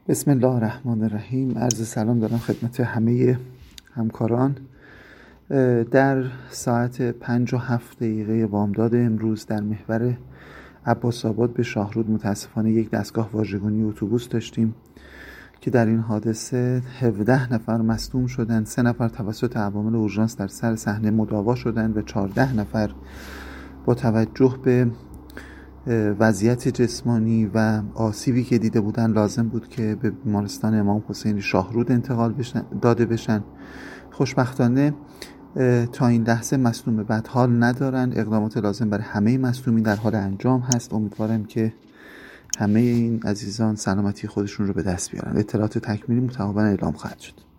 بسم الله الرحمن الرحیم. عرض سلام دارم خدمت همه همکاران. در ساعت 5:07 بامداد امروز در محور عباس‌آباد به شاهرود متاسفانه یک دستگاه واژگونی اتوبوس داشتیم که در این حادثه 17 نفر مصدوم شدند، 3 نفر توسط عوامل اورژانس در سر صحنه مداوا شدند و 14 نفر با توجه به وضعیت جسمانی و آسیبی که دیده بودن لازم بود که به بیمارستان امام حسین شاهرود انتقال داده بشن. خوشبختانه تا این لحظه مصدوم بدحال ندارن. اقدامات لازم برای همه مصدومین در حال انجام هست. امیدوارم که همه این عزیزان سلامتی خودشون رو به دست بیارن. اطلاعات تکمیلی متعاقباً اعلام خواهد شد.